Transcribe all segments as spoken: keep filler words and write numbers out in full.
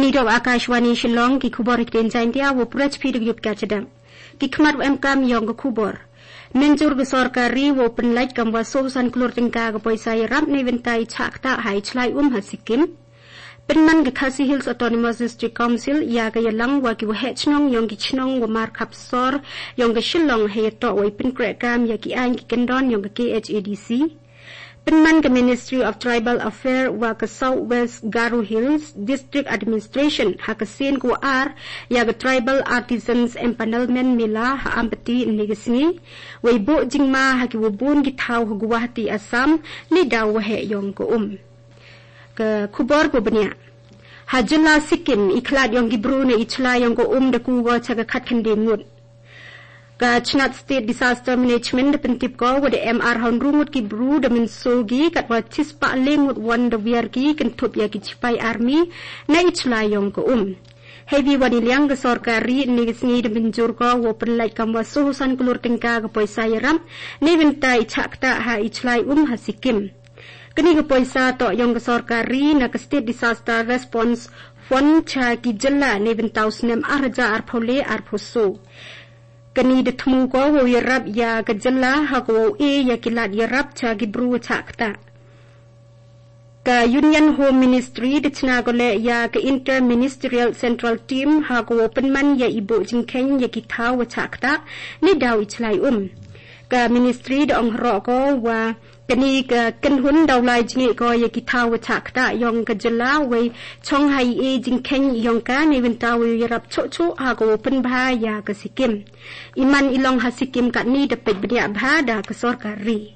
Kini dok Akashwani Shillong ki kubor ikden jaintia wo prech phi yut ka chadam. Ki khmat em kam yong ko kubor. Menjur ge sarkari wo penlait kam wa sosan klur tingka ge poisa rap nei ventai chakta hai chlai um ha Sikkim. Penman ge Khasi Hills Autonomous District Council ya ge yalang wa ki wa hechnong yong ki chnong wa mar khapsor yong ge Shillong he to wai pen kre kam ya ki an ki kendon yong ge K H A D C. Penman ke Ministry of Tribal Affairs wa ke Southwest Garo Hills District Administration ha ke sen ku ar ya ke Tribal Artisans Empanelment Mila ha ampati negesni wai bo jingma ha ki wubun ki thau Guwahati Assam ni daw wa he yong ko um ke kubor ko benya ha jilla Sikkim iklat yong gibru ne ichla yong ko um de ku wa cha ke khat khande ngut ka Chnat State Disaster Management de pentip ko wade M R hon rungut ki bru de min sogi kat wa chispa lengut wan de wiar ki kentup ya ki chipai army na ichla yong ko um heavy wani liang ke sarkari ni sni de minjur ko wo penlai kam wa suhusan kulur tingka ke poisa yaram ni ventai chakta ha ichlai um ha Sikkim kini ke poisa to yong ke sarkari na ke State Disaster Response Fund cha ki jilla ni ventau snem arja arphole arphoso kani de thmu ko wo yarab ya kajalla ha ko e ya kilat yarab cha gibru chakta ka Union Home Ministry de chna ko le ya ka Interministerial Central Team ha ko penman ya ibu jingkheng ya ki thaw chakta ni daw ichlai um ka Ministry de ong ro ko wa kani ka kanhun dawlai jingi ko ya ki thaw chakta yong kajalla we chong hai e jingkheng yong ka ni wintaw yarab chu chu ha ko pen bha ya ka Sikkim iman ilong ha Sikkim kat ni dapat bedia bha da ke sarkari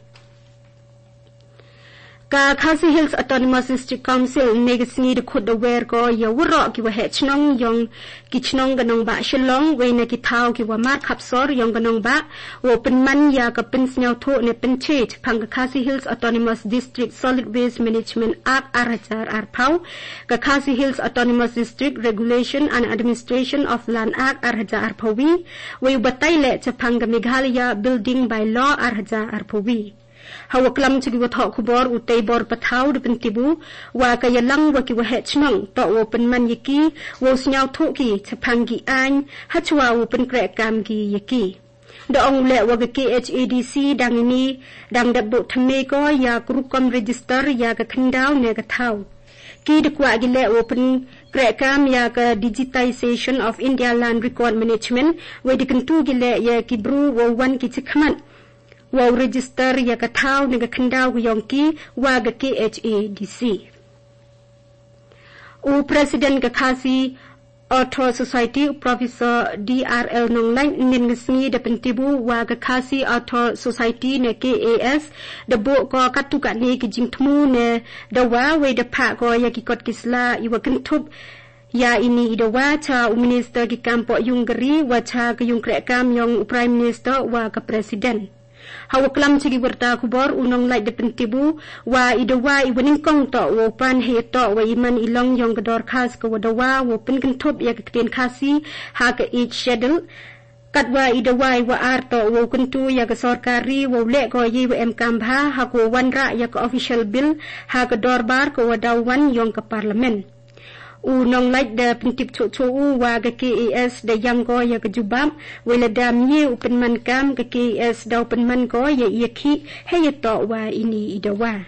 ka Khasi Hills Autonomous District Council negesni de khud aware ko ya wuro ki wa hechnong yong ki chnong ganong ba Shillong we ne ki thaw ki wa mar khapsor yong ganong ba wo penman ya ka pen snyau tho ne pen che phang Khasi Hills Autonomous District Solid Waste Management Act arachar arphau ka Khasi Hills Autonomous District Regulation and Administration of Land Act arachar arphawi we batai le cha phang Meghalaya Building by Law arachar arphawi hawa klam chigi wa tho khubor utei bor pathau de pentibu wa ka yalang wa ki wa hechnong to wo penman yiki wo snyau tho ki chaphang gi an hachwa wo pen kre kam gi yiki do ong le wa K H A D C dang ni dang da bo thme ko ya krukom register ya ka khandau ne ka thau ki de kwa gi le wo pen kre kam ya ka digitization of India land record management we de kentu gi le ya ki bru wo wan ki chikhman wa register ya ka thau ne ka khandau yong ki wa ga K H A D C u president ka Khasi Auto Society Professor D R L Nonglai nin ngi de pentibu wa ga Khasi Auto Society ne K A S de bo ko katu ka ni ki jingthmu ne de wa we de pha ko ya ki kot kisla i wa kentup ya ini ida wa cha minister ki kampo yungri wa cha ka yung kre kam yong prime minister wa ka president hawa klam chigi warta kubor unong lai de pentibu wa idawa iwaning kong to wo pan he to wa iman ilong yong gador khas ko wadawa wo pen kentup ya kten khasi ha ka each schedule katwa idawa wa ar to wo kuntu ya ka sarkari wo le ko yi wa em kambha ha ko wanra ya ka official bill ha ka dorbar ko wadawan yong ka parliament u nong like the pentip chu chu wa ga K A S de yang ko ya ka jubam wela dam ye u penman kam ka K A S daw penman ko ya yaki he ya to wa ini idawa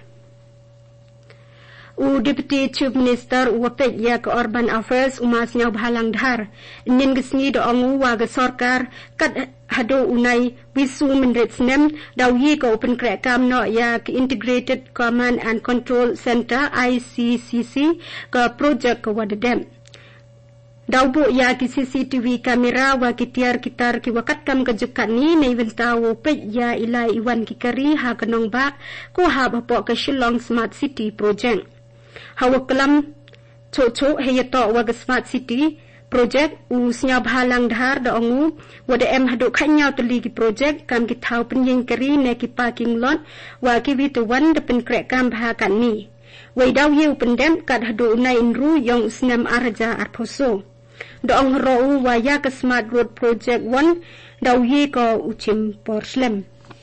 u deputy chief minister u pek ya ka urban affairs umas nyau bhalang dhar nin gisni do ong wa ga sarkar kat hado unai wisu minrets nem daw ye ko open kre kam no ya integrated command and control center I C C C ka project ko wadem daw bo ya ki C C T V kamera wa ki tiar kitar ki wakat kam ka jukat ni nei venta wo pe ya ilai iwan ki kari ha kanong ba ko ha ba po ka Shillong Smart City project hawa kalam cho cho he ya to wa ga Smart City project u snya bhalang dhar da ongu wada em hadu khanyau tali ki project kam ki thau pen yeng kari ne ki parking lot wa ki wi to wan de pen kre kam bha kan ni wei daw ye pen dem kat hadu nai ru yong snam arja arphoso da ong ro wa ya ka smart road project one daw ye ko uchim porslem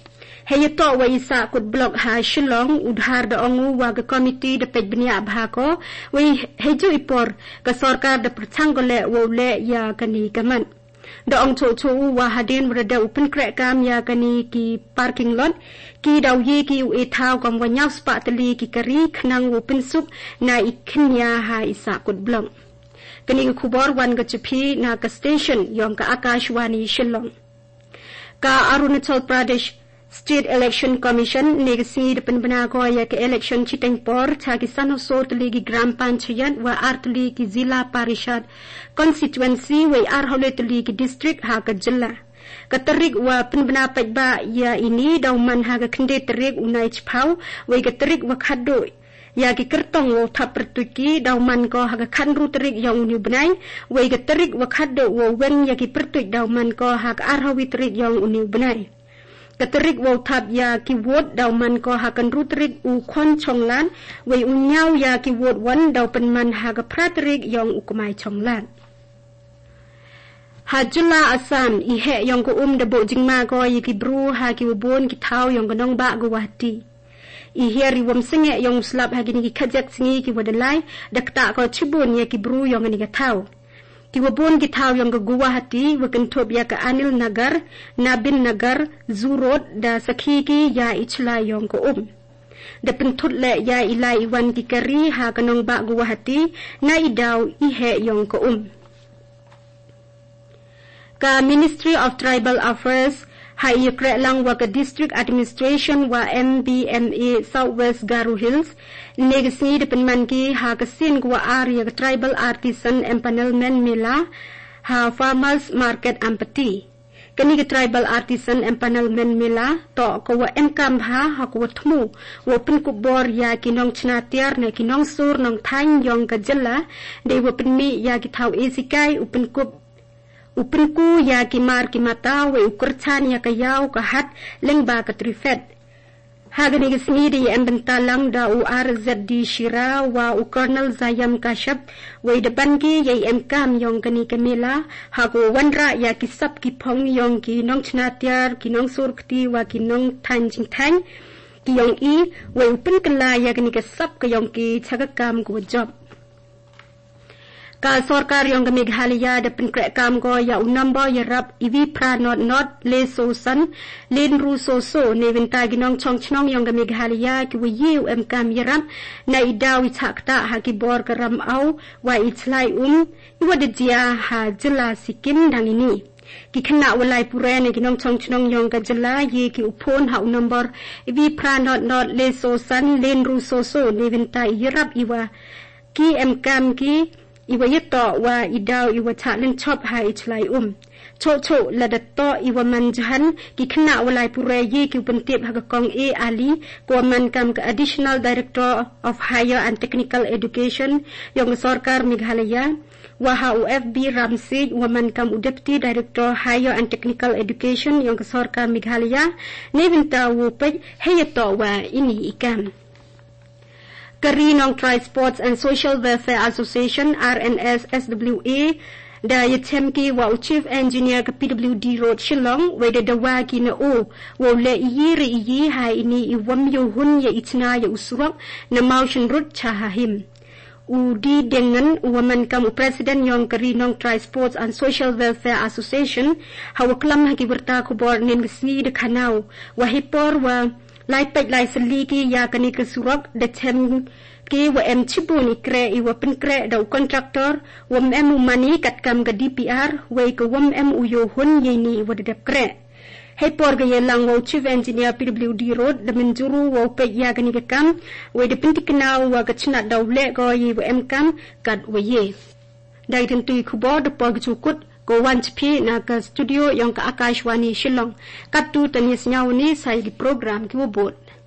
Hayato wa isa kut blok ha Shillong udhar da ongu wa ga komiti da pejbnia bhako wa heju ipor ka sarkar da perchangole wa le ya kani kaman da ong cho cho wa hadin brada open crack kam ya kani ki parking lot ki daw yi ki u ethau kam wa nyaw spa tali ki kari khnang open sup na ikhnya ha isa kut blok kani khubor wan ga chipi na ka station yom ka Akashwani Shillong ka Arunachal Pradesh State Election Commission negasi depan benar ko ya ke election chiteng por cha kisan so tli gi gram panchayat wa artli ki zila parishad constituency wa arhole tli ki district ha ka jilla katarik wa penbena pajba ya ini dauman ha ka khinde tarik unai chpau wa katarik wa khado ya ki kertong wa thap pertuki dauman ko ha ka khanru tarik yang uni benai wa katarik wa khado wa wen ya ki pertuk dauman ko ha ka arhawi tarik yang uni benai Katarik wau tab ya ki wot daw man ko hakan rutrik u khon chonglan wei u nyaw ya ki wot wan daw pen man ha ka pratrik yong u kumai chonglan Hajula Assam i he yong ko um da bo jingma ko yi ki bru ha ki ubon ki thau yong ko nong ba guwahati i heri wam singe yong slap ha ki ni khajak singi ki wadalai dakta ko chibun ya ki bru yong ni ka thau Kiwabon gitaw yang ke Guwahati wakentop ya ke Anil Nagar, Nabin Nagar, Zurot da Sakiki ya ichla yang ke um. Da pentut le ya ilai iwan kikari ha kanong ba Guwahati na idaw ihe yang ke um. Ka Ministry of Tribal Affairs ha iyakre lang wa ka District Administration wa M B M A Southwest Garo Hills negasi depan manki ha kasin gua area tribal artisan empanelment mela ha farmers market empathy kani ke tribal artisan empanelment mela to ko wa enkam ha ha ko thmu wo pin ku bor ya kinong chnatiar ne kinong sur nong thain yong ka jalla de wo pin mi ya ki thau esikai upin ku upin ku ya ki mar ki mata we ukurchan ya ka yaw ka hat lengba ka trifet Hagani gisnidi embentalang da u R Z D Shira wa u Colonel Zayam Kashap wa depan ki yai emkam yong kani kamila hago wanra ya kisap ki pong yong ki nong chnatiar ki nong surkti wa ki nong tan jing tan ki yong i wa u pin kala ya kani kasap ka yong ki chagakam ko job Ka sarkar yang ke Meghalaya depan krek kam ko ya unamba ya rap iwi pranot not le so san len ru so so ne vinta ginong chong chnong yang ke Meghalaya ki wi yu em kam ya rap na idawi chakta ha ki bor ka ram au wa itlai um iwa de dia ha jila Sikkim dang ini ki khna walai pure ne ginong chong chnong yang ka jila ye ki upon ha unamba iwi pranot not le so san len ru so so ne vinta ya rap iwa ki em kam ki Iwa yato wa idaw iwa chalin chop ha ichlai um. Cho cho ladato iwa manjahan ki khna walai pure ye ki upentip ha kong A Ali ko man kam ka Additional Director of Higher and Technical Education yang sarkar Meghalaya wa ha U F B Ramsey wa man kam Deputy Director Higher and Technical Education yang sarkar Meghalaya ne vinta wo pe hayato wa ini ikam Karinong Tri Sports and Social Welfare Association R N S S W A da yatemki wa Chief Engineer ka P W D Road Shillong wa da dawa ki na o wa le yiri yi ha ini iwam yo hun ya itna ya usrok na motion road chahahim Udi dengan woman kamu President yang Karinong Tri Sports and Social Welfare Association hawa klam ha ki berta ko bor nin gsi de kanau wa hipor wa Lai pek lai seliki ya kani kesurok de chem ki wa em chibuni kre i wa pin kre da kontraktor wa em mani kat kam ga D P R wa ko wa em u yo hun ye ni wa de kre he por ga yelang wa Chief Engineer P W D Road de menjuru wa pek ya kani ka kam wa de pin tikna wa ka chna daw le go yi wa em kam kat wa ye dai tin tu khubo de por ga chukut ko wan chipi na ka studio yang ka Akashwani Shillong katu tanis nyaw ni sai di program ki wobot